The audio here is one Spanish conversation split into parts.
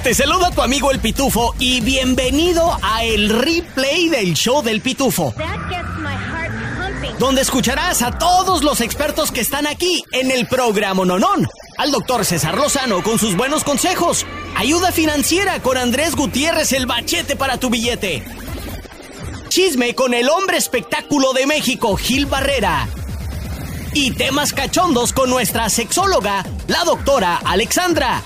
Te saluda tu amigo El Pitufo y bienvenido a el replay del show del Pitufo, donde escucharás a todos los expertos que están aquí en el programa Nonón. Al doctor César Lozano con sus buenos consejos, ayuda financiera con Andrés Gutiérrez, el bachete para tu billete, chisme con el hombre espectáculo de México, Gil Barrera, y temas cachondos con nuestra sexóloga, la doctora Alexandra.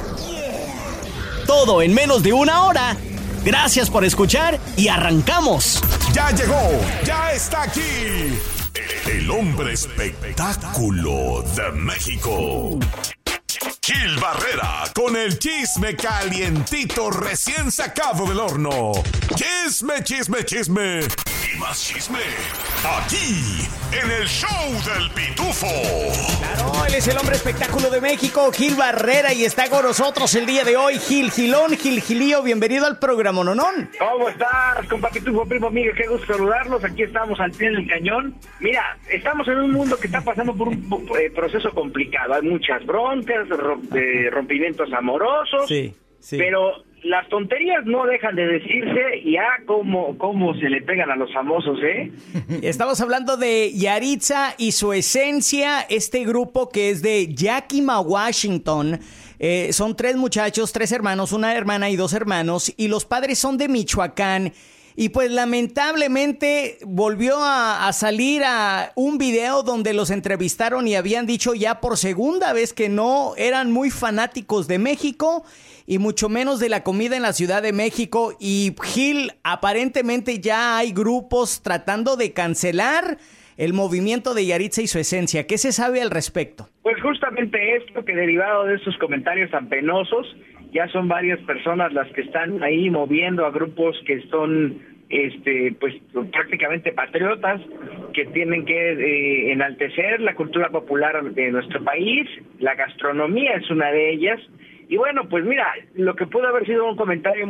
Todo en menos de una hora. Gracias por escuchar y arrancamos. Ya llegó, ya está aquí, el hombre espectáculo de México. Gil Barrera, con el chisme calientito recién sacado del horno. Chisme, chisme, chisme y más chisme, aquí en el show del Pitufo. Claro, él es el hombre espectáculo de México, Gil Barrera, y está con nosotros el día de hoy. Gilón, Gilío, bienvenido al programa Nonón. ¿Cómo estás, compa Pitufo, primo amigo? Qué gusto saludarlos. Aquí estamos al pie del cañón. Mira, estamos en un mundo que está pasando por un proceso complicado. Hay muchas broncas, rompimientos amorosos, sí. Pero las tonterías no dejan de decirse y cómo se le pegan a los famosos, ¿eh? Estamos hablando de Yaritza y Su Esencia, este grupo que es de Yakima, Washington. Son 3 muchachos, 3 hermanos, una hermana y 2 hermanos, y los padres son de Michoacán. Y pues lamentablemente volvió a salir a un video donde los entrevistaron y habían dicho ya por segunda vez que no eran muy fanáticos de México y mucho menos de la comida en la Ciudad de México. Y Gil, aparentemente ya hay grupos tratando de cancelar el movimiento de Yaritza y Su Esencia. ¿Qué se sabe al respecto? Pues justamente esto, que derivado de estos comentarios tan penosos, ya son varias personas las que están ahí moviendo a grupos que son pues prácticamente patriotas, que tienen que enaltecer la cultura popular de nuestro país. La gastronomía es una de ellas. Y bueno, pues mira, lo que pudo haber sido un comentario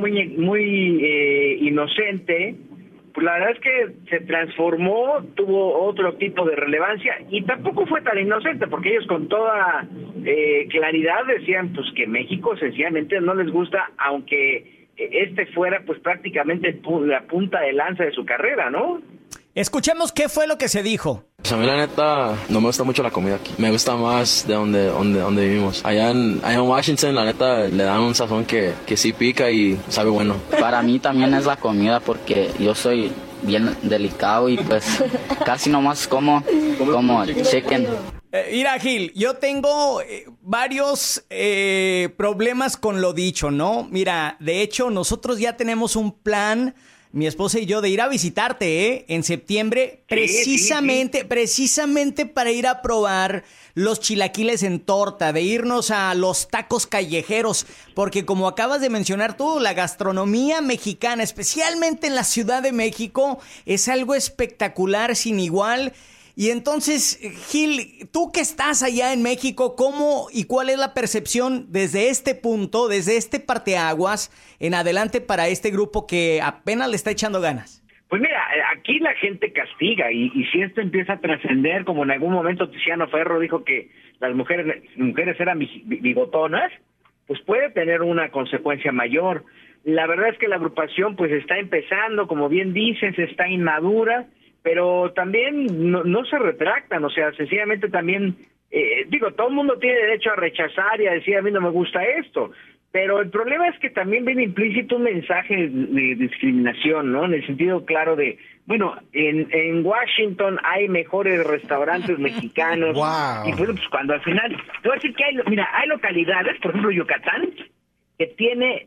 muy inocente, pues la verdad es que se transformó, tuvo otro tipo de relevancia, y tampoco fue tan inocente, porque ellos con toda claridad decían pues que México sencillamente no les gusta, aunque fuera pues prácticamente la punta de lanza de su carrera, ¿no? Escuchemos qué fue lo que se dijo. A mí la neta no me gusta mucho la comida aquí. Me gusta más de donde vivimos. Allá en Washington la neta le dan un sazón que sí pica y sabe bueno. Para mí también es la comida, porque yo soy bien delicado y pues casi nomás como chicken. Mira, Gil, yo tengo varios problemas con lo dicho, ¿no? Mira, de hecho nosotros ya tenemos un plan, mi esposa y yo, de ir a visitarte, en septiembre, precisamente para ir a probar los chilaquiles en torta, de irnos a los tacos callejeros, porque como acabas de mencionar tú, la gastronomía mexicana, especialmente en la Ciudad de México, es algo espectacular, sin igual. Y entonces, Gil, tú que estás allá en México, ¿cómo y cuál es la percepción desde este punto, desde este parteaguas en adelante para este grupo que apenas le está echando ganas? Pues mira, aquí la gente castiga, y si esto empieza a trascender, como en algún momento Tiziano Ferro dijo que las mujeres eran bigotonas, pues puede tener una consecuencia mayor. La verdad es que la agrupación pues está empezando, como bien dices, está inmadura, pero también no se retractan, o sea, sencillamente también, todo el mundo tiene derecho a rechazar y a decir a mí no me gusta esto, pero el problema es que también viene implícito un mensaje de discriminación, ¿no? En el sentido claro de, bueno, en Washington hay mejores restaurantes mexicanos, wow. Y pues cuando al final, te voy a decir que hay localidades, por ejemplo Yucatán, que tiene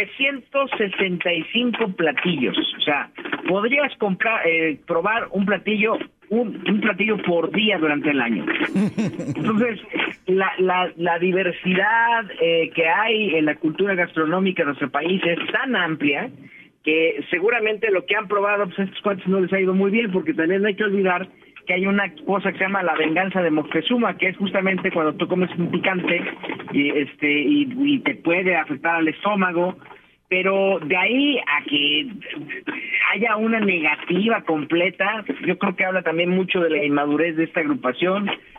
365 platillos, o sea, podrías probar un platillo por día durante el año. Entonces, la diversidad que hay en la cultura gastronómica de nuestro país es tan amplia que seguramente lo que han probado, pues a estos cuantos no les ha ido muy bien, porque también no hay que olvidar que hay una cosa que se llama la venganza de Moctezuma, que es justamente cuando tú comes un picante y te puede afectar al estómago, pero de ahí a que haya una negativa completa, yo creo que habla también mucho de la inmadurez de esta agrupación.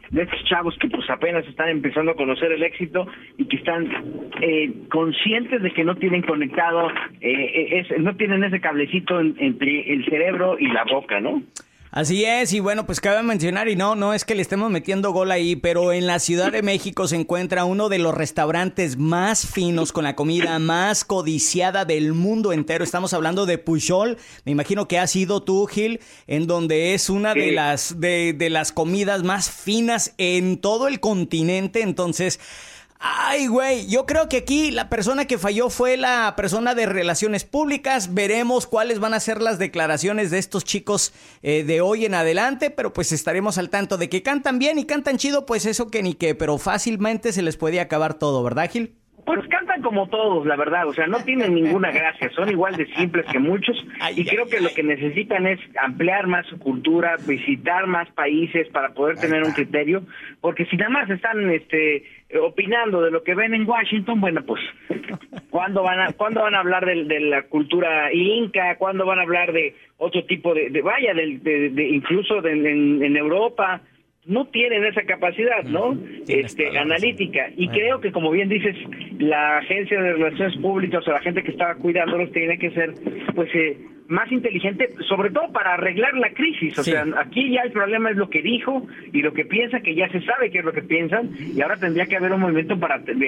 estos chavos que pues apenas están empezando a conocer el éxito y que están conscientes de que no tienen conectado, no tienen ese cablecito entre el cerebro y la boca, ¿no? Así es, y bueno, pues cabe mencionar, y no es que le estemos metiendo gol ahí, pero en la Ciudad de México se encuentra uno de los restaurantes más finos, con la comida más codiciada del mundo entero. Estamos hablando de Pujol. Me imagino que has ido tú, Gil, en donde es una de las comidas más finas en todo el continente. Entonces, ay, güey, yo creo que aquí la persona que falló fue la persona de Relaciones Públicas. Veremos cuáles van a ser las declaraciones de estos chicos de hoy en adelante, pero pues estaremos al tanto de que cantan bien y cantan chido, pues eso que ni qué, pero fácilmente se les puede acabar todo, ¿verdad, Gil? Pues cantan como todos, la verdad, o sea, no tienen ninguna gracia, son igual de simples que muchos, y creo que lo que necesitan es ampliar más su cultura, visitar más países para poder tener un criterio, porque si nada más están opinando de lo que ven en Washington, bueno, pues ¿cuándo van a hablar de la cultura inca? ¿Cuándo van a hablar de otro tipo de incluso en Europa? No tienen esa capacidad, ¿no? Analítica. Y creo que, como bien dices, la Agencia de Relaciones Públicas o la gente que estaba cuidándolos tiene que ser, pues, más inteligente, sobre todo para arreglar la crisis. O sea, aquí ya el problema es lo que dijo y lo que piensa, que ya se sabe qué es lo que piensan, y ahora tendría que haber un movimiento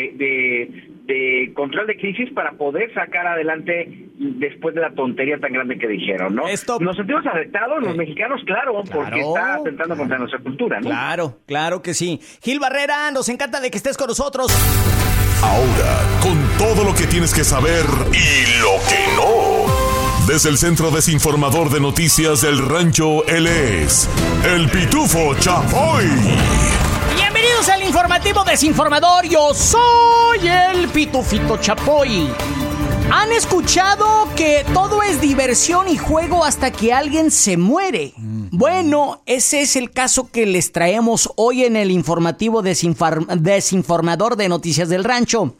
de control de crisis para poder sacar adelante después de la tontería tan grande que dijeron, ¿no? Nos sentimos afectados los mexicanos, claro, porque está atentando contra nuestra cultura, ¿no? Claro que sí. Gil Barrera, nos encanta de que estés con nosotros. Ahora, con todo lo que tienes que saber y lo que no. Desde el Centro Desinformador de Noticias del Rancho, él es el Pitufo Chapoy. Bienvenidos al informativo desinformador. Yo soy el Pitufito Chapoy. ¿Han escuchado que todo es diversión y juego hasta que alguien se muere? Bueno, ese es el caso que les traemos hoy en el informativo desinformador de Noticias del Rancho.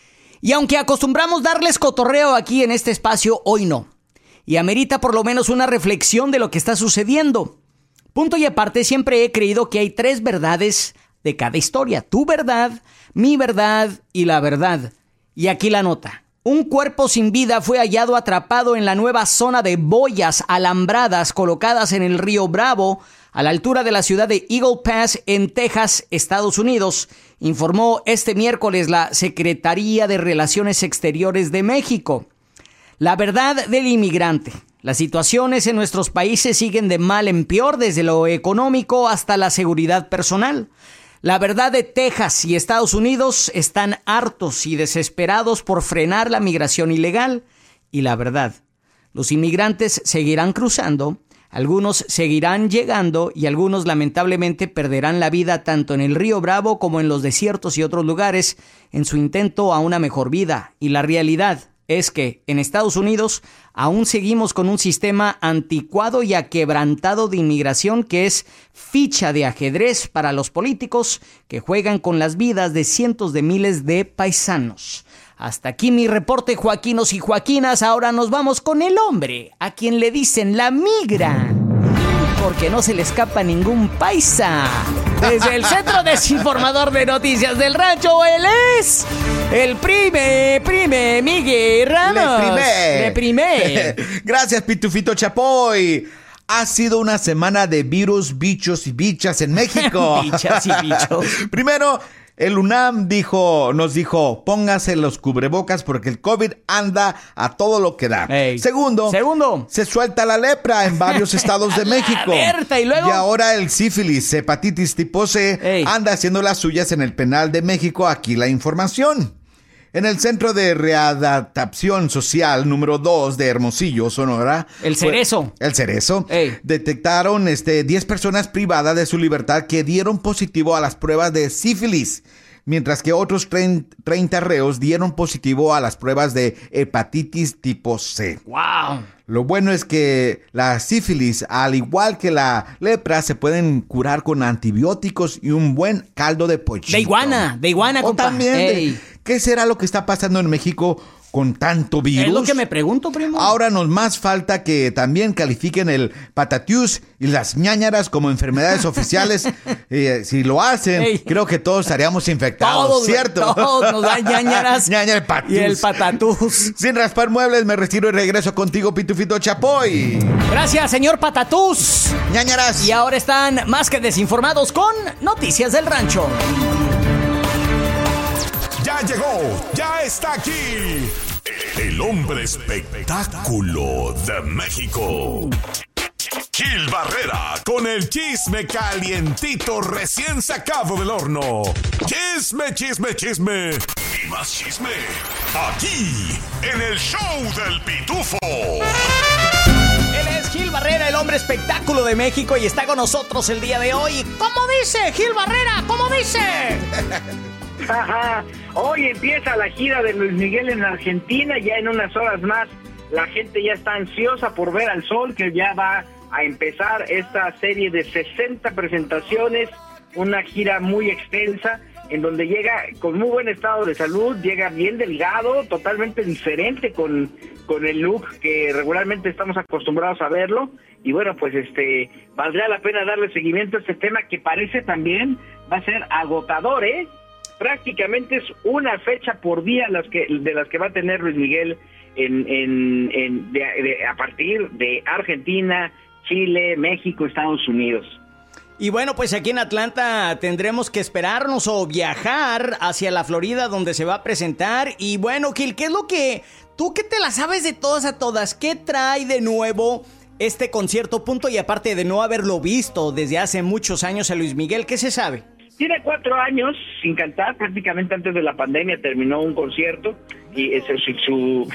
Y aunque acostumbramos darles cotorreo aquí en este espacio, hoy no. Y amerita por lo menos una reflexión de lo que está sucediendo. Punto y aparte, siempre he creído que hay 3 verdades de cada historia. Tu verdad, mi verdad y la verdad. Y aquí la nota. Un cuerpo sin vida fue hallado atrapado en la nueva zona de boyas alambradas colocadas en el río Bravo, a la altura de la ciudad de Eagle Pass, en Texas, Estados Unidos, informó este miércoles la Secretaría de Relaciones Exteriores de México. La verdad del inmigrante. Las situaciones en nuestros países siguen de mal en peor, desde lo económico hasta la seguridad personal. La verdad de Texas y Estados Unidos están hartos y desesperados por frenar la migración ilegal. Y la verdad, los inmigrantes seguirán cruzando, algunos seguirán llegando y algunos lamentablemente perderán la vida tanto en el río Bravo como en los desiertos y otros lugares en su intento a una mejor vida. Y la realidad es que en Estados Unidos aún seguimos con un sistema anticuado y aquebrantado de inmigración que es ficha de ajedrez para los políticos que juegan con las vidas de cientos de miles de paisanos. Hasta aquí mi reporte, Joaquinos y Joaquinas. Ahora nos vamos con el hombre, a quien le dicen la migra, porque no se le escapa ningún paisa. Desde el Centro Desinformador de Noticias del Rancho, él es el prime Miguel Ramos. Le primé. Gracias, Pitufito Chapoy. Ha sido una semana de virus, bichos y bichas en México. Bichas y bichos. Primero, el UNAM nos dijo, póngase los cubrebocas porque el COVID anda a todo lo que da. Segundo, se suelta la lepra en varios estados de México. Alerta, ¿y luego? Y ahora el sífilis, hepatitis tipo C, anda haciendo las suyas en el penal de México. Aquí la información. En el Centro de Readaptación Social número 2 de Hermosillo, Sonora. El Cerezo. Detectaron 10 personas privadas de su libertad que dieron positivo a las pruebas de sífilis, mientras que otros 30 reos dieron positivo a las pruebas de hepatitis tipo C. ¡Wow! Lo bueno es que la sífilis, al igual que la lepra, se pueden curar con antibióticos y un buen caldo de pollito. De iguana, compa. También, ¿qué será lo que está pasando en México con tanto virus? Es lo que me pregunto, primo. Ahora nos más falta que también califiquen el patatús y las ñáñaras como enfermedades oficiales. Si lo hacen, creo que todos estaríamos infectados, todos, ¿cierto? Todos nos dan ñáñaras Ñaña, patús. y el patatús. Sin raspar muebles, me retiro y regreso contigo, Pitufito Chapoy. Gracias, señor patatús. Ñañaras. Y ahora están más que desinformados con Noticias del Rancho. Ya llegó, ya está aquí, el hombre espectáculo de México. Gil Barrera con el chisme calientito recién sacado del horno. Chisme, chisme, chisme y más chisme. Aquí, en el show del Pitufo. Él es Gil Barrera, el hombre espectáculo de México, y está con nosotros el día de hoy. ¿Cómo dice, Gil Barrera? ¿Cómo dice? Hoy empieza la gira de Luis Miguel en Argentina, ya en unas horas más la gente ya está ansiosa por ver al sol, que ya va a empezar esta serie de 60 presentaciones, una gira muy extensa, en donde llega con muy buen estado de salud, llega bien delgado, totalmente diferente con el look que regularmente estamos acostumbrados a verlo, y bueno, pues valdría la pena darle seguimiento a este tema que parece también va a ser agotador, Prácticamente es una fecha por día de las que va a tener Luis Miguel a partir de Argentina, Chile, México, Estados Unidos. Y bueno, pues aquí en Atlanta tendremos que esperarnos o viajar hacia la Florida, donde se va a presentar. Y bueno, Gil, ¿qué es lo que tú que te la sabes de todas a todas? ¿Qué trae de nuevo este concierto? Punto y aparte de no haberlo visto desde hace muchos años a Luis Miguel, ¿qué se sabe? Tiene 4 años sin cantar, prácticamente antes de la pandemia terminó un concierto y es su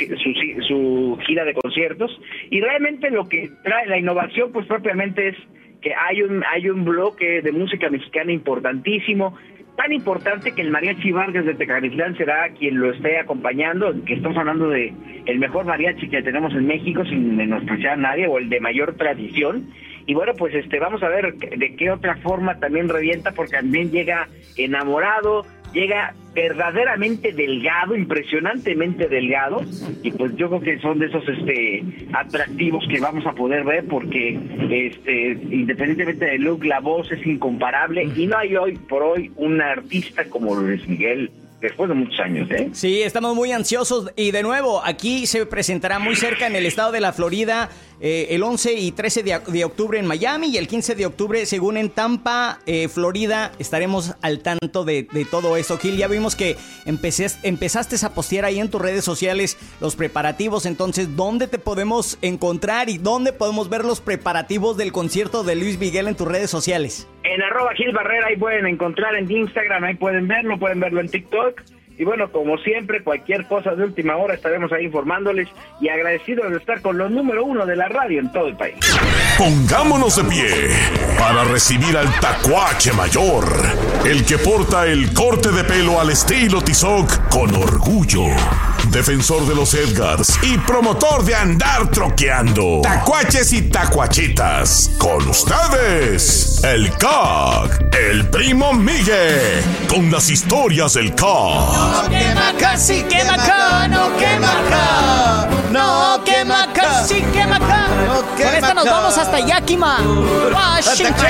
gira de conciertos, y realmente lo que trae la innovación pues propiamente es que hay un bloque de música mexicana importantísimo, tan importante que el Mariachi Vargas de Tecalitlán será quien lo esté acompañando, que estamos hablando de el mejor mariachi que tenemos en México sin menospreciar a nadie, o el de mayor tradición. Y bueno, pues vamos a ver de qué otra forma también revienta, porque también llega enamorado, llega verdaderamente delgado, impresionantemente delgado, y pues yo creo que son de esos atractivos que vamos a poder ver, porque independientemente del look, la voz es incomparable, y no hay hoy por hoy un artista como Luis Miguel después de muchos años, Sí, estamos muy ansiosos, y de nuevo, aquí se presentará muy cerca en el estado de la Florida, el 11 y 13 de octubre en Miami, y el 15 de octubre, según en Tampa, Florida. Estaremos al tanto de todo eso. Gil, ya vimos que empezaste a postear ahí en tus redes sociales los preparativos. Entonces, ¿dónde te podemos encontrar y dónde podemos ver los preparativos del concierto de Luis Miguel en tus redes sociales? En @Gil Barrera, ahí pueden encontrar en Instagram, ahí pueden verlo en TikTok. Y bueno, como siempre, cualquier cosa de última hora estaremos ahí informándoles, y agradecidos de estar con los número 1 de la radio en todo el país. Pongámonos de pie para recibir al tacuache mayor, el que porta el corte de pelo al estilo Tizoc con orgullo, defensor de los Edgars y promotor de andar troqueando. Tacuaches y tacuachitas, con ustedes, el CAC, el primo Miguel, con las historias del CAC. No quema acá, sí quema acá, no quema acá. No quema acá, sí quema acá. Con esta nos vamos hasta Yakima, Washington.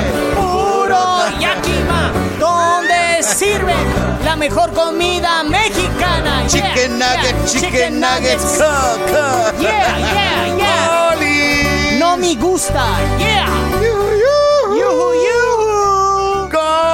Puro Yakima, donde sirven la mejor comida mexicana. Chicken nuggets, chicken nuggets. Yeah, yeah, yeah. No me gusta, yeah. Yuhu, yuhu.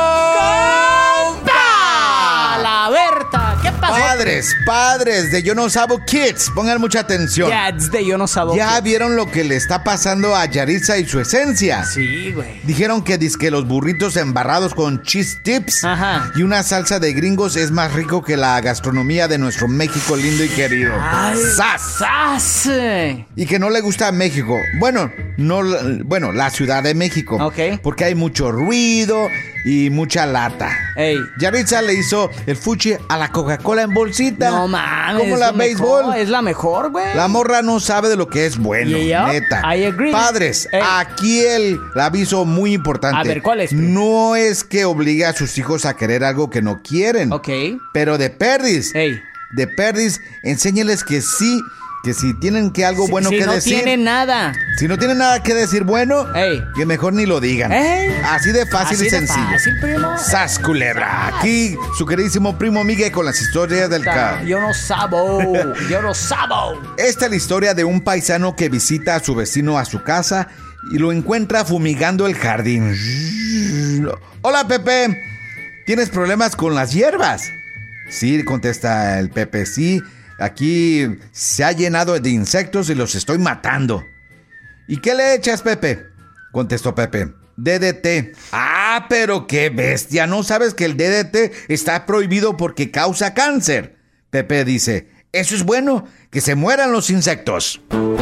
La Berta, ¿qué pasó? Padres de Yo No Sabo Kids, pongan mucha atención. Kids de Yo No Sabo ¿Ya Kids. vieron lo que le está pasando a Yaritza y su esencia? Sí, güey. Dijeron que dizque los burritos embarrados con cheese tips y una salsa de gringos es más rico que la gastronomía de nuestro México lindo y querido. ¡Sas! Y que no le gusta México. Bueno, la Ciudad de México. Ok. Porque hay mucho ruido y mucha lata. Ey. Yaritza le hizo el fuchi a la Coca-Cola en bolsita. No mames. Como la béisbol. Es la mejor, güey. La morra no sabe de lo que es bueno, neta. I agree. Padres, Ey. aquí el aviso muy importante. A ver, ¿cuál es? No es que obligue a sus hijos a querer algo que no quieren. Ok. Pero de perdis. Ey. de Perdis, enséñeles que sí, que si tienen que algo bueno que decir. Si no tienen nada. Si no tienen nada que decir bueno, que mejor ni lo digan. Así de fácil y sencillo. Fácil, primo. ¡Sas, culebra! Aquí su queridísimo primo Miguel con las historias del carro. Yo no sabo. Esta es la historia de un paisano que visita a su vecino a su casa y lo encuentra fumigando el jardín. Hola, Pepe. ¿Tienes problemas con las hierbas? Sí, contesta el Pepe, sí. Aquí se ha llenado de insectos y los estoy matando. ¿Y qué le echas, Pepe? Contestó Pepe. DDT. Ah, pero qué bestia. ¿No sabes que el DDT está prohibido porque causa cáncer? Pepe dice, eso es bueno, que se mueran los insectos.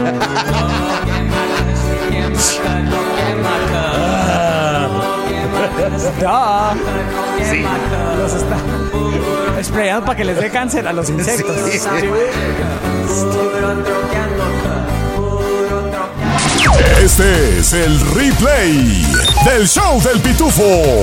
Sí. Los está sprayando para que les dé cáncer a los insectos. Sí. Este es el replay del show del Pitufo.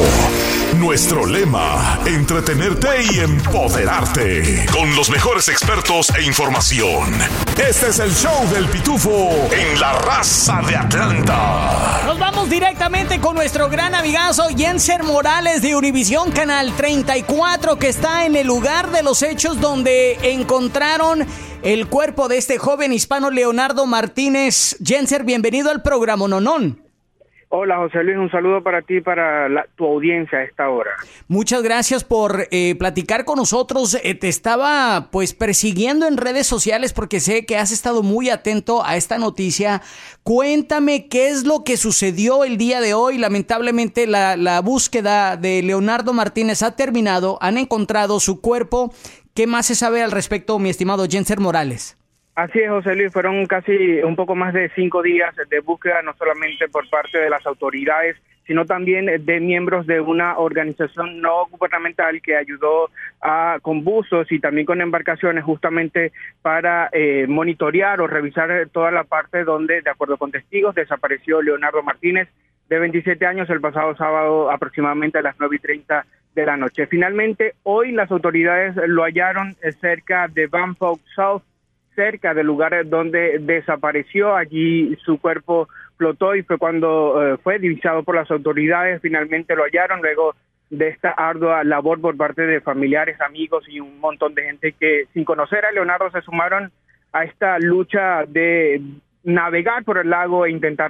Nuestro lema, entretenerte y empoderarte. Con los mejores expertos e información. Este es el show del Pitufo en la raza de Atlanta. Nos vamos directamente con nuestro gran amigazo Jenser Morales de Univisión Canal 34, que está en el lugar de los hechos donde encontraron el cuerpo de este joven hispano Leonardo Martínez. Jenser, bienvenido al programa Nonón. Hola, José Luis, un saludo para ti y para tu audiencia a esta hora. Muchas gracias por platicar con nosotros. Te estaba pues persiguiendo en redes sociales porque sé que has estado muy atento a esta noticia. Cuéntame qué es lo que sucedió el día de hoy. Lamentablemente la búsqueda de Leonardo Martínez ha terminado. Han encontrado su cuerpo. ¿Qué más se sabe al respecto, mi estimado Jenser Morales? Así es, José Luis, fueron casi un poco más de 5 días de búsqueda, no solamente por parte de las autoridades, sino también de miembros de una organización no gubernamental que ayudó con buzos y también con embarcaciones justamente para monitorear o revisar toda la parte donde, de acuerdo con testigos, desapareció Leonardo Martínez, de 27 años, el pasado sábado aproximadamente a las 9:30 de la noche. Finalmente, hoy las autoridades lo hallaron cerca de Banff South, cerca del lugar donde desapareció. Allí su cuerpo flotó y fue cuando fue divisado por las autoridades. Finalmente lo hallaron luego de esta ardua labor por parte de familiares, amigos y un montón de gente que, sin conocer a Leonardo, se sumaron a esta lucha de navegar por el lago e intentar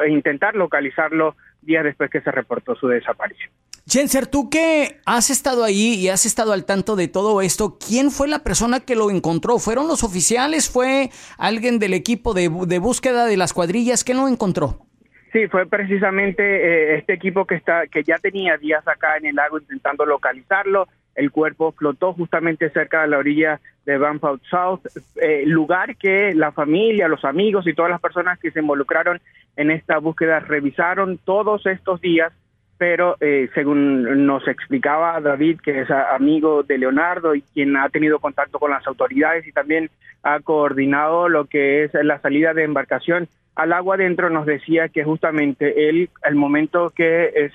localizarlo días después que se reportó su desaparición. Jenser, tú que has estado ahí y has estado al tanto de todo esto, ¿quién fue la persona que lo encontró? ¿Fueron los oficiales? ¿Fue alguien del equipo de búsqueda de las cuadrillas? ¿Quién lo encontró? Sí, fue precisamente este equipo que ya tenía días acá en el lago intentando localizarlo. El cuerpo flotó justamente cerca de la orilla de Banff South, lugar que la familia, los amigos y todas las personas que se involucraron en esta búsqueda revisaron todos estos días, pero según nos explicaba David, que es amigo de Leonardo y quien ha tenido contacto con las autoridades y también ha coordinado lo que es la salida de embarcación al agua adentro, nos decía que justamente él, al momento que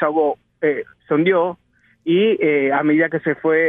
se hundió y a medida que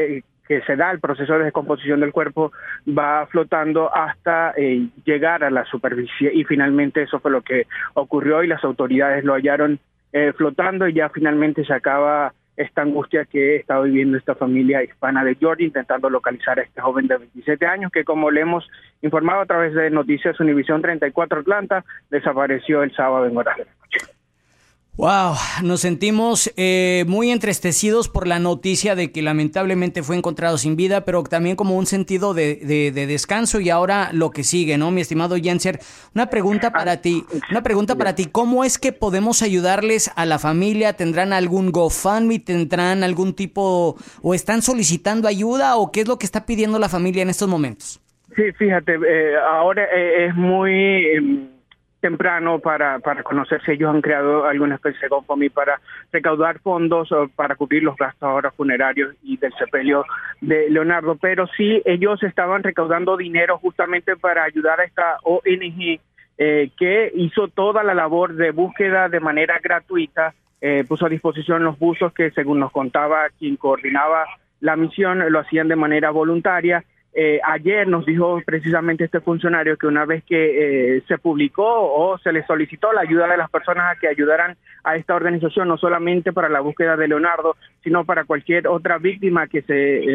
se da el proceso de descomposición del cuerpo, va flotando hasta llegar a la superficie, y finalmente eso fue lo que ocurrió y las autoridades lo hallaron flotando, y ya finalmente se acaba esta angustia que está viviendo esta familia hispana de Georgia intentando localizar a este joven de 27 años que, como le hemos informado a través de Noticias Univisión 34 Atlanta, desapareció el sábado en horas de la noche. Wow, nos sentimos muy entristecidos por la noticia de que lamentablemente fue encontrado sin vida, pero también como un sentido de descanso y ahora lo que sigue, ¿no, mi estimado Jenser? Una pregunta para ti, ¿cómo es que podemos ayudarles a la familia? ¿Tendrán algún GoFundMe? ¿Tendrán algún tipo, o están solicitando ayuda, o qué es lo que está pidiendo la familia en estos momentos? Sí, fíjate, ahora es muy temprano para conocer si ellos han creado alguna especie de GoFundMe para recaudar fondos para cubrir los gastos ahora funerarios y del sepelio de Leonardo, pero sí ellos estaban recaudando dinero justamente para ayudar a esta ONG que hizo toda la labor de búsqueda de manera gratuita, puso a disposición los buzos que, según nos contaba quien coordinaba la misión, lo hacían de manera voluntaria. ayer nos dijo precisamente este funcionario que una vez que se publicó o se le solicitó la ayuda de las personas a que ayudaran a esta organización, no solamente para la búsqueda de Leonardo, sino para cualquier otra víctima que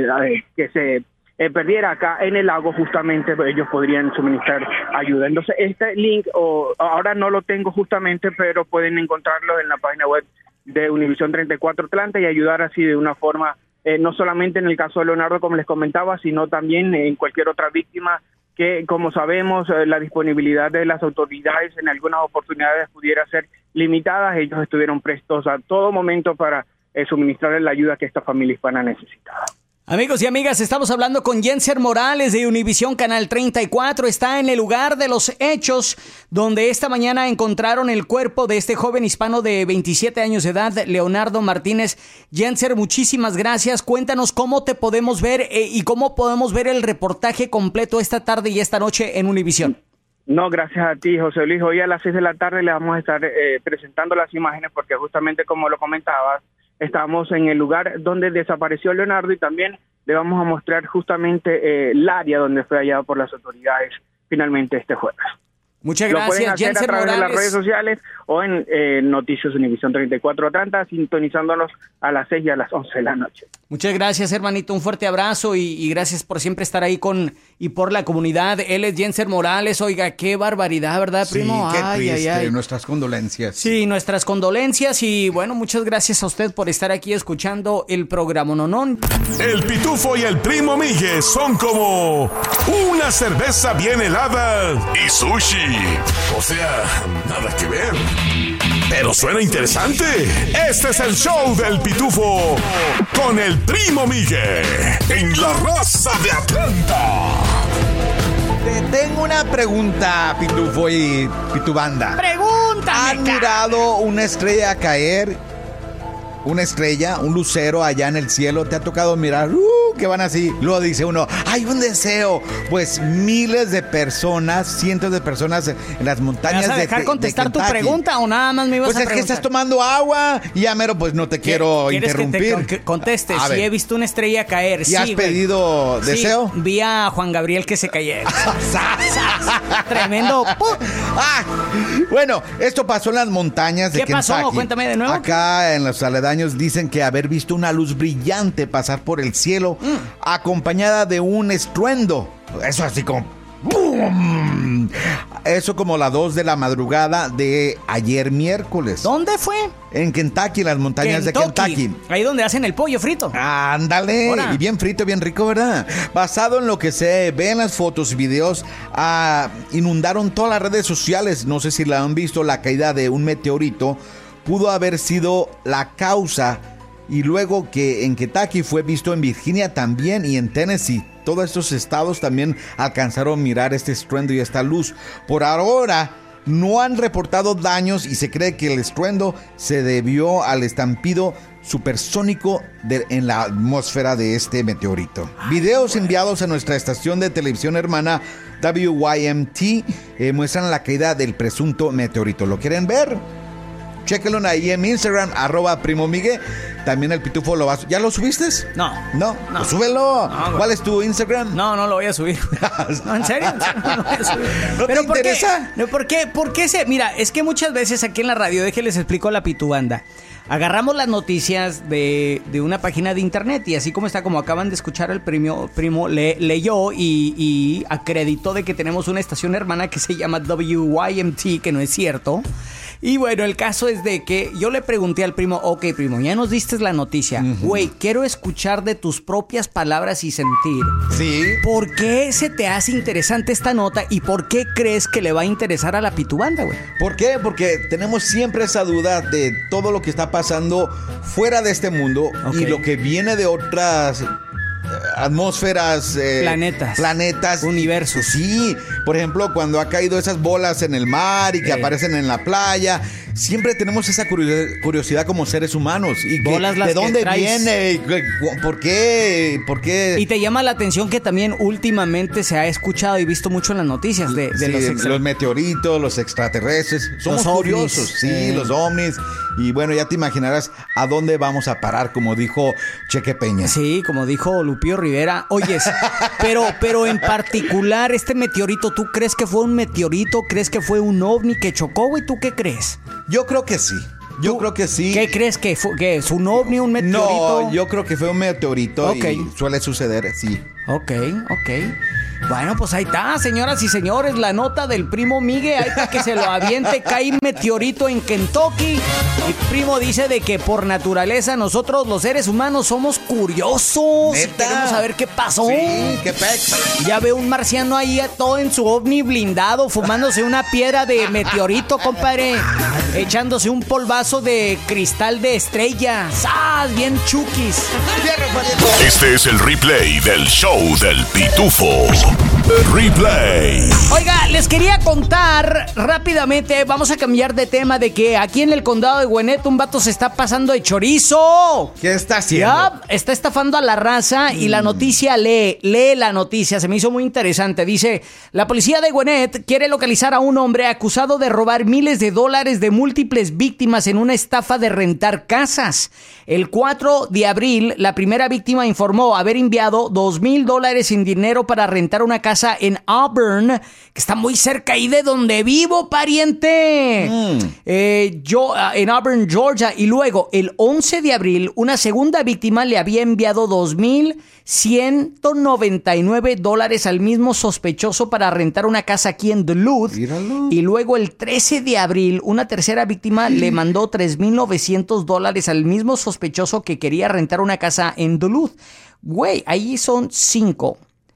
se perdiera acá en el lago, justamente ellos podrían suministrar ayuda. Entonces este link ahora no lo tengo justamente, pero pueden encontrarlo en la página web de Univisión 34 Atlanta y ayudar así de una forma, no solamente en el caso de Leonardo, como les comentaba, sino también en cualquier otra víctima que, como sabemos, la disponibilidad de las autoridades en algunas oportunidades pudiera ser limitada. Ellos estuvieron prestos a todo momento para suministrar la ayuda que esta familia hispana necesitaba. Amigos y amigas, estamos hablando con Jenser Morales de Univisión Canal 34. Está en el lugar de los hechos, donde esta mañana encontraron el cuerpo de este joven hispano de 27 años de edad, Leonardo Martínez. Jenser, muchísimas gracias. Cuéntanos cómo te podemos ver y cómo podemos ver el reportaje completo esta tarde y esta noche en Univisión. No, gracias a ti, José Luis. Hoy a las 6 de la tarde le vamos a estar presentando las imágenes porque justamente como lo comentabas, estamos en el lugar donde desapareció Leonardo y también le vamos a mostrar justamente el área donde fue hallado por las autoridades finalmente este jueves. Muchas gracias, Lo pueden hacer Jenser a través Morales. de las redes sociales o en Noticias Univisión 34 Atlanta, sintonizándonos a las 6 y a las 11 de la noche. Muchas gracias, hermanito. Un fuerte abrazo y gracias por siempre estar ahí y por la comunidad. Él es Jenser Morales. Oiga, qué barbaridad, ¿verdad, primo? Sí, qué triste. Ay. Nuestras condolencias. Sí, nuestras condolencias y bueno, muchas gracias a usted por estar aquí escuchando el programa Nonón. El Pitufo y el Primo Migue son como una cerveza bien helada y sushi. O sea, nada que ver. Pero suena interesante. Este es el show del Pitufo con el Primo Migue en La Raza de Atlanta. Te tengo una pregunta, Pitufo y Pitubanda. ¡Pregúntame! ¿Han mirado una estrella caer? Una estrella, un lucero allá en el cielo. ¿Te ha tocado mirar? Que van así. Luego dice uno, hay un deseo. Pues miles de personas, cientos de personas en las montañas de ¿Me vas a dejar contestar tu pregunta o nada más me ibas a preguntar? Pues es que estás tomando agua y ya mero, pues no te quiero interrumpir. ¿Quieres que conteste? A Sí, ver. he visto una estrella caer. ¿Y sí, has pedido deseo? Sí, vi a Juan Gabriel que se cayera. Tremendo. Bueno, esto pasó en las montañas de ¿Qué pasó? Kentucky. Cuéntame de nuevo. Acá en los aledaños dicen que haber visto una luz brillante pasar por el cielo acompañada de un estruendo. Eso así como ¡bum! Eso como las 2 de la madrugada de ayer miércoles. ¿Dónde fue? En Kentucky, en las montañas de Kentucky. Ahí donde hacen el pollo frito. Ándale, Ahora. y bien frito, bien rico, ¿verdad? Basado en lo que se ve en las fotos y videos, inundaron todas las redes sociales. No sé si la han visto, la caída de un meteorito pudo haber sido la causa. Y luego que en Kentucky fue visto en Virginia también y en Tennessee. Todos estos estados también alcanzaron a mirar este estruendo y esta luz. Por ahora no han reportado daños y se cree que el estruendo se debió al estampido supersónico en la atmósfera de este meteorito. Videos enviados a nuestra estación de televisión hermana WYMT muestran la caída del presunto meteorito. ¿Lo quieren ver? Chéquenlo ahí en mi Instagram, @PrimoMigue. También el Pitufo lo va a... ¿Ya lo subiste? No. ¿No? Pues súbelo. No, ¿Cuál es tu Instagram? No lo voy a subir. No, ¿en serio? No lo voy a subir. ¿No te interesa? ¿Por qué Mira, es que muchas veces aquí en la radio, déjenles explico la pitubanda. Agarramos las noticias de una página de internet y así como está, como acaban de escuchar, el primo leyó y acreditó de que tenemos una estación hermana que se llama WYMT, que no es cierto. Y bueno, el caso es de que yo le pregunté al primo, ok, primo, ya nos diste la noticia. Güey, quiero escuchar de tus propias palabras y sentir. Sí. ¿Por qué se te hace interesante esta nota y por qué crees que le va a interesar a la pitubanda, güey? ¿Por qué? Porque tenemos siempre esa duda de todo lo que está pasando fuera de este mundo y lo que viene de otras atmósferas, planetas, universos. Sí, por ejemplo, cuando ha caído esas bolas en el mar y que aparecen en la playa, siempre tenemos esa curiosidad como seres humanos. Y ¿de dónde viene? ¿Por qué? Y te llama la atención que también últimamente se ha escuchado y visto mucho en las noticias de los meteoritos, los extraterrestres. Somos curiosos, sí, los ovnis. Y bueno, ya te imaginarás a dónde vamos a parar, como dijo Cheque Peña. Sí, como dijo Lupillo Rivera. Oyes, pero en particular este meteorito, ¿tú crees que fue un meteorito? ¿Crees que fue un ovni que chocó, güey? ¿Tú qué crees? Yo creo que sí. ¿Qué crees que es? ¿Un ovni, un meteorito? No, yo creo que fue un meteorito. Okay. Y suele suceder, sí. Ok. Bueno, pues ahí está, señoras y señores, la nota del primo Miguel, ahí está que se lo aviente, cae meteorito en Kentucky. Mi primo dice de que por naturaleza nosotros los seres humanos somos curiosos. ¿Neta? Y queremos saber qué pasó. Sí, qué pex. Ya veo un marciano ahí todo en su ovni blindado, fumándose una piedra de meteorito, compadre. Echándose un polvazo de cristal de estrella. ¡Sas! Bien chukis. Este es el replay del show del Pitufo. Replay. Oiga, les quería contar rápidamente, vamos a cambiar de tema, de que aquí en el condado de Gwinnett un vato se está pasando de chorizo. ¿Qué está haciendo? Ya, está estafando a la raza y la noticia, lee la noticia, se me hizo muy interesante. Dice, la policía de Gwinnett quiere localizar a un hombre acusado de robar miles de dólares de múltiples víctimas en una estafa de rentar casas. El 4 de abril, la primera víctima informó haber enviado $2,000 en dinero para rentar una casa en Auburn, que está muy cerca ahí de donde vivo, pariente. En Auburn, Georgia. Y luego, el 11 de abril, una segunda víctima le había enviado $2,199 al mismo sospechoso para rentar una casa aquí en Duluth. Míralo. Y luego, el 13 de abril, una tercera víctima le mandó $3,900 al mismo sospechoso que quería rentar una casa en Duluth. Güey, ahí son 5,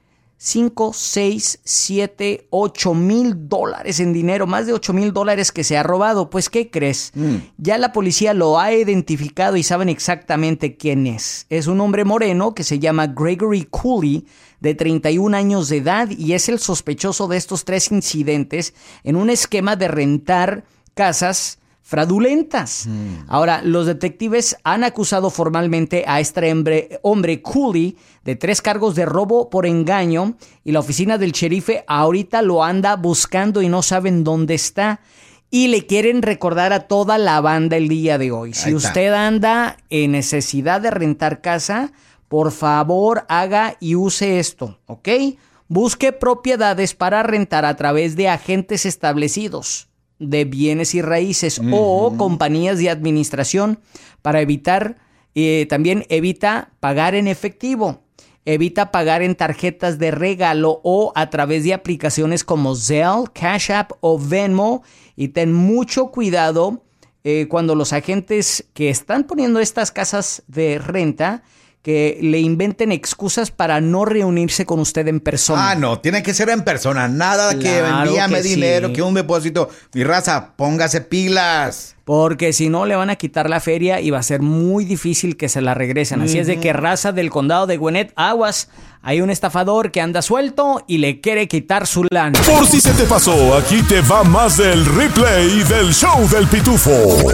6, 7, $8,000 en dinero, más de $8,000 que se ha robado. Pues, ¿qué crees? Ya la policía lo ha identificado y saben exactamente quién es. Es un hombre moreno que se llama Gregory Cooley, de 31 años de edad, y es el sospechoso de estos 3 incidentes en un esquema de rentar casas fraudulentas. Ahora, los detectives han acusado formalmente a este hombre Cooley de 3 cargos de robo por engaño, y la oficina del sherife ahorita lo anda buscando y no saben dónde está. Y le quieren recordar a toda la banda el día de hoy. Si usted anda en necesidad de rentar casa, por favor haga y use esto, ¿ok? Busque propiedades para rentar a través de agentes establecidos de bienes y raíces o compañías de administración para evitar, también evita pagar en efectivo, evita pagar en tarjetas de regalo o a través de aplicaciones como Zelle, Cash App o Venmo, y ten mucho cuidado cuando los agentes que están poniendo estas casas de renta que le inventen excusas para no reunirse con usted en persona. Ah, no, tiene que ser en persona. Nada que envíame dinero, que un depósito. Mi raza, póngase pilas. Porque si no, le van a quitar la feria y va a ser muy difícil que se la regresen. Así es de que, raza del condado de Gwinnett, aguas. Hay un estafador que anda suelto y le quiere quitar su lana. Por si se te pasó, aquí te va más del replay del show del Pitufo.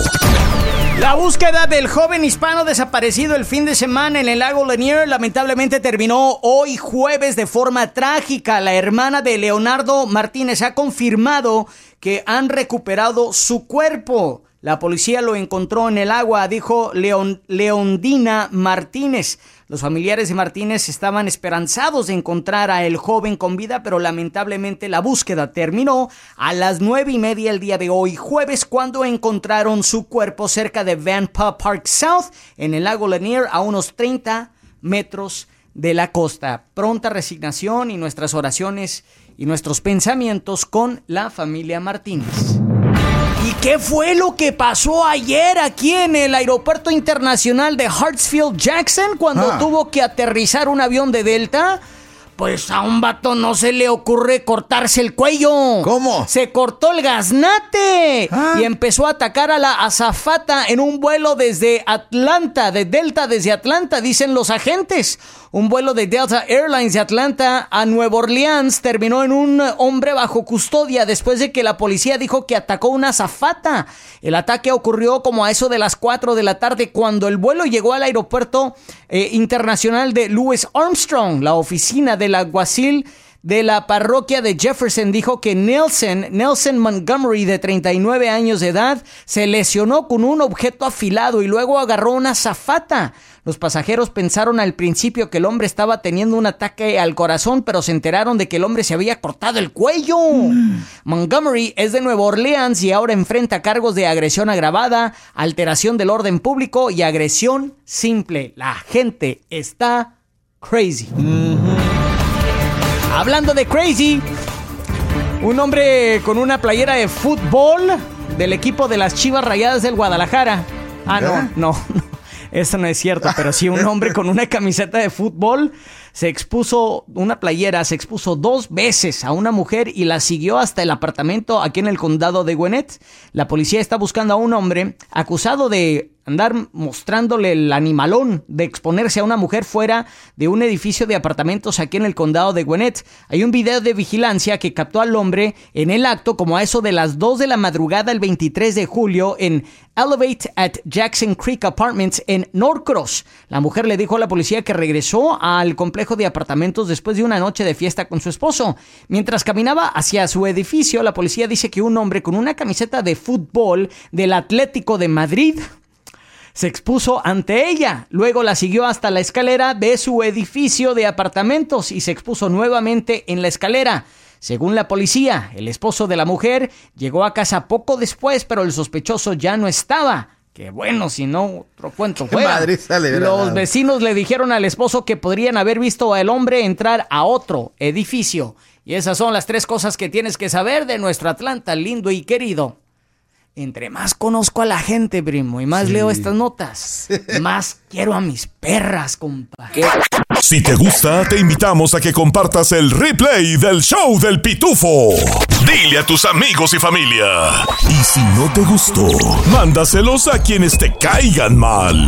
La búsqueda del joven hispano desaparecido el fin de semana en el lago Lanier lamentablemente terminó hoy jueves de forma trágica. La hermana de Leonardo Martínez ha confirmado que han recuperado su cuerpo. La policía lo encontró en el agua, dijo Leondina Martínez. Los familiares de Martínez estaban esperanzados de encontrar a el joven con vida, pero lamentablemente la búsqueda terminó a las 9:30 el día de hoy, jueves, cuando encontraron su cuerpo cerca de Vanpah Park South, en el lago Lanier, a unos 30 metros de la costa. Pronta resignación y nuestras oraciones y nuestros pensamientos con la familia Martínez. ¿Y qué fue lo que pasó ayer aquí en el aeropuerto internacional de Hartsfield-Jackson cuando tuvo que aterrizar un avión de Delta? Pues a un vato no se le ocurre cortarse el cuello. ¿Cómo? Se cortó el gaznate y empezó a atacar a la azafata en un vuelo desde Atlanta, de Delta desde Atlanta, dicen los agentes. Un vuelo de Delta Airlines de Atlanta a Nueva Orleans terminó en un hombre bajo custodia después de que la policía dijo que atacó una azafata. El ataque ocurrió como a eso de las 4 de la tarde cuando el vuelo llegó al aeropuerto internacional de Louis Armstrong. La oficina del alguacil de la parroquia de Jefferson dijo que Nelson Montgomery, de 39 años de edad, se lesionó con un objeto afilado y luego agarró una azafata. Los pasajeros pensaron al principio que el hombre estaba teniendo un ataque al corazón, pero se enteraron de que el hombre se había cortado el cuello. Montgomery es de Nueva Orleans y ahora enfrenta cargos de agresión agravada, alteración del orden público y agresión simple. La gente está crazy. Hablando de crazy, un hombre con una playera de fútbol del equipo de las Chivas Rayadas del Guadalajara. No, eso no es cierto, pero sí un hombre con una camiseta de fútbol se expuso 2 veces a una mujer y la siguió hasta el apartamento aquí en el condado de Gwinnett. La policía está buscando a un hombre acusado de andar mostrándole el animalón de exponerse a una mujer fuera de un edificio de apartamentos aquí en el condado de Gwinnett. Hay un video de vigilancia que captó al hombre en el acto como a eso de las 2 de la madrugada el 23 de julio en Elevate at Jackson Creek Apartments en Norcross. La mujer le dijo a la policía que regresó al complejo de apartamentos después de una noche de fiesta con su esposo. Mientras caminaba hacia su edificio, la policía dice que un hombre con una camiseta de fútbol del Atlético de Madrid se expuso ante ella. Luego la siguió hasta la escalera de su edificio de apartamentos y se expuso nuevamente en la escalera. Según la policía, el esposo de la mujer llegó a casa poco después, pero el sospechoso ya no estaba. Que bueno, si no, otro cuento fuera. Los vecinos le dijeron al esposo que podrían haber visto al hombre entrar a otro edificio. Y esas son las 3 cosas que tienes que saber de nuestro Atlanta lindo y querido. Entre más conozco a la gente, primo, y más leo estas notas, más quiero a mis perras, compa. Si te gusta, te invitamos a que compartas el replay del show del Pitufo. Dile a tus amigos y familia. Y si no te gustó, mándaselos a quienes te caigan mal.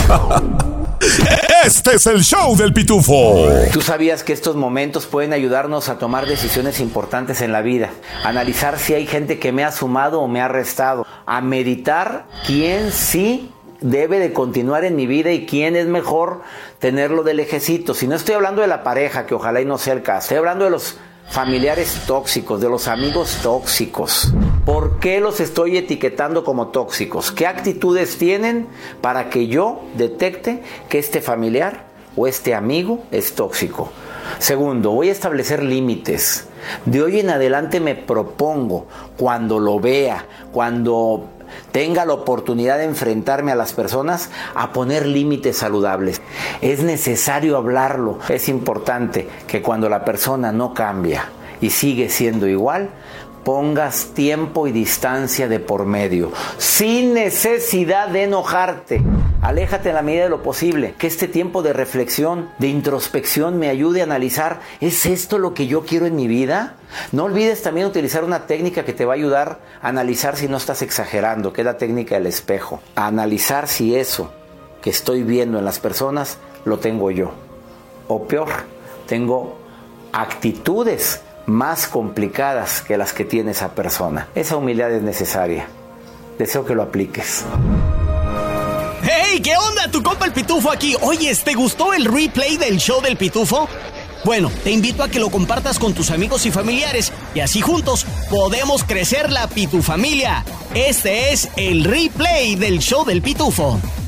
Este es el show del Pitufo. ¿Tú sabías que estos momentos pueden ayudarnos a tomar decisiones importantes en la vida? Analizar si hay gente que me ha sumado o me ha restado. A meditar quién sí debe de continuar en mi vida y quién es mejor tenerlo de lejecito. Si no estoy hablando de la pareja, que ojalá y no sea el caso. Estoy hablando de los familiares tóxicos, de los amigos tóxicos. ¿Por qué los estoy etiquetando como tóxicos? ¿Qué actitudes tienen para que yo detecte que este familiar o este amigo es tóxico? Segundo, voy a establecer límites. De hoy en adelante me propongo, cuando lo vea, cuando tenga la oportunidad de enfrentarme a las personas, a poner límites saludables. Es necesario hablarlo. Es importante que cuando la persona no cambia y sigue siendo igual, pongas tiempo y distancia de por medio, sin necesidad de enojarte. Aléjate en la medida de lo posible. Que este tiempo de reflexión, de introspección, me ayude a analizar, ¿es esto lo que yo quiero en mi vida? No olvides también utilizar una técnica que te va a ayudar a analizar si no estás exagerando, que es la técnica del espejo. A analizar si eso que estoy viendo en las personas lo tengo yo. O peor, tengo actitudes más complicadas que las que tiene esa persona. Esa humildad es necesaria. Deseo que lo apliques. ¡Hey! ¿Qué onda? Tu compa el Pitufo aquí. Oye, ¿te gustó el replay del show del Pitufo? Bueno, te invito a que lo compartas con tus amigos y familiares y así juntos podemos crecer la Pitufamilia. Este es el replay del show del Pitufo.